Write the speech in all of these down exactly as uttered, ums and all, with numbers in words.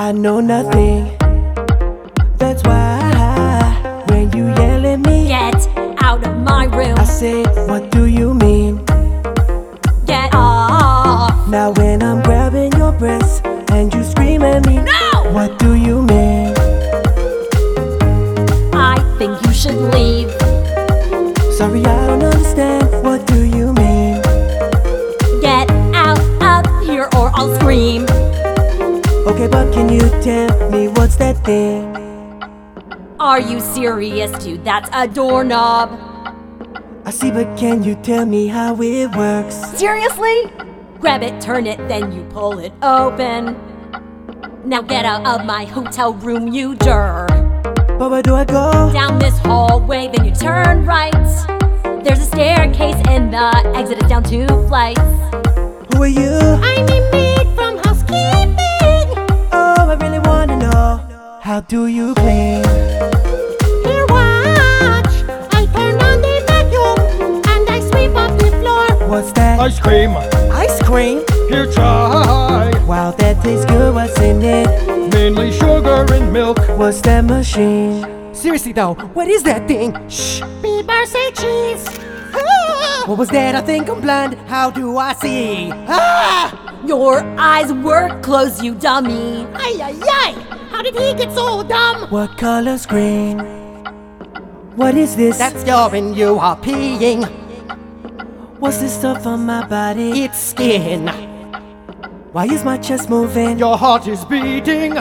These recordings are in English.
I know nothing. That's why when you yell at me, Get out of my room. I say, what do you mean? Get off. Now when I'm grabbing your breasts and you scream at me, No! what do you mean? I think you should leave. Sorry, I don't understand. What do you mean? Get out of here or I'll scream. Okay, but can you tell me what's that thing? Are you serious, dude? That's a doorknob. I see, but can you tell me how it works? Seriously? Grab it, turn it, then you pull it open. Now get out of my hotel room, you jerk. But where do I go? Down this hallway, then you turn right. There's a staircase and the exit is down two flights. Who are you? I'm a maid from housekeeping. Oh, I really wanna know. How do you clean? Here, watch. I turn on the vacuum and I sweep up the floor. What's that? Ice cream, Ice cream? here try. Wow, that tastes good. What's in it? Mainly sugar and milk. What's that machine? Seriously though, what is that thing? Shh. Bieber say cheese. What was that? I think I'm blind. How do I see? Ah! Your eyes were closed, you dummy. Ay, ay, ay. How did he get so dumb? What color's green? What is this? That's urine, you are peeing. What's this stuff on my body? It's skin. Why is my chest moving? Your heart is beating.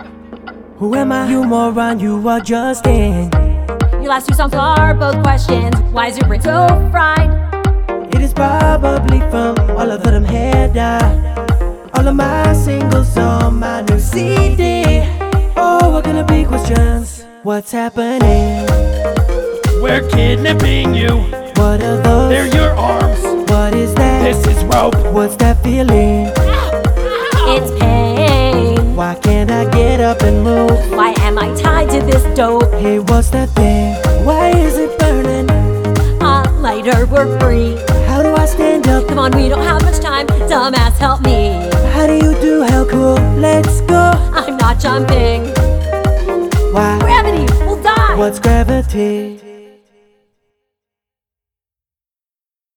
Who am I? You moron, you are just in. Your last two songs are both questions. Why is your brain so fried? It is probably from all of them hair dye. All of my singles on my new C D. Oh, what gonna be questions? What's happening? We're kidnapping you. What are those? They're your arms. What is that? This is rope. What's that feeling? It's pain. Why can't I get up and move? Why am I tied to this dope? Hey, what's that thing? Why is it burning? A lighter, we're free. How do I stand up? Come on, we don't have much time. Dumbass, help me. How do you do? How cool? Let's go. I'm not jumping. Why? Gravity, we'll die. What's gravity?